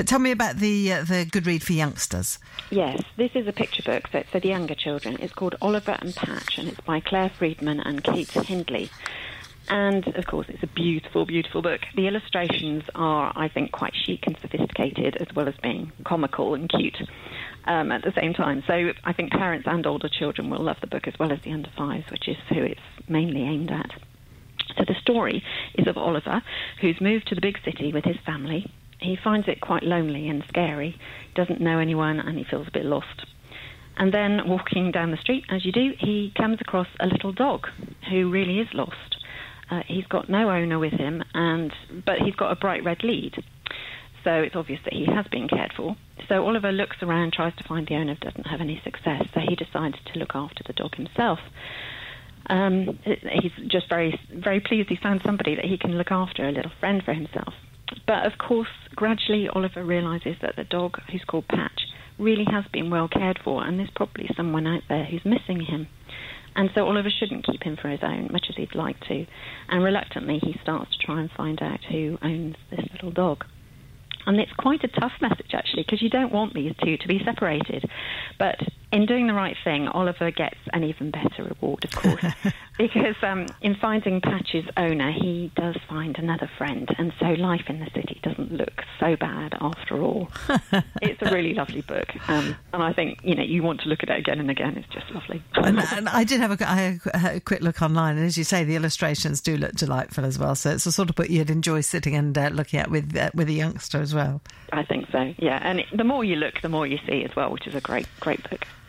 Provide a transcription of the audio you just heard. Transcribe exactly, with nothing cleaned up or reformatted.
But tell me about the uh, the good read for youngsters. Yes, this is a picture book, so it's for the younger children. It's called Oliver and Patch, and it's by Claire Friedman and Kate Hindley. And, of course, it's a beautiful, beautiful book. The illustrations are, I think, quite chic and sophisticated, as well as being comical and cute um, at the same time. So I think parents and older children will love the book, as well as the under fives, which is who it's mainly aimed at. So the story is of Oliver, who's moved to the big city with his family. He finds it quite lonely and scary, doesn't know anyone, and he feels a bit lost. And then, walking down the street, as you do, he comes across a little dog who really is lost. Uh, he's got no owner with him, and but he's got a bright red lead. So it's obvious that he has been cared for. So Oliver looks around, tries to find the owner, doesn't have any success. So he decides to look after the dog himself. Um, he's just very, very pleased he found somebody that he can look after, a little friend for himself. But of course, gradually Oliver realises that the dog, who's called Patch, really has been well cared for, and there's probably someone out there who's missing him. And so Oliver shouldn't keep him for his own, much as he'd like to. And reluctantly, he starts to try and find out who owns this little dog. And it's quite a tough message, actually, because you don't want these two to be separated. But in doing the right thing, Oliver gets an even better reward, of course, because um, in finding Patch's owner, he does find another friend, and so life in the city doesn't look so bad after all. It's a really lovely book, um, and I think, you know, you want to look at it again and again. It's just lovely. and, and I did have a, I had a quick look online, and as you say, the illustrations do look delightful as well, so it's a sort of book you'd enjoy sitting and uh, looking at with uh, with a youngster as well. I think so, yeah, and it, the more you look, the more you see as well, which is a great, great book.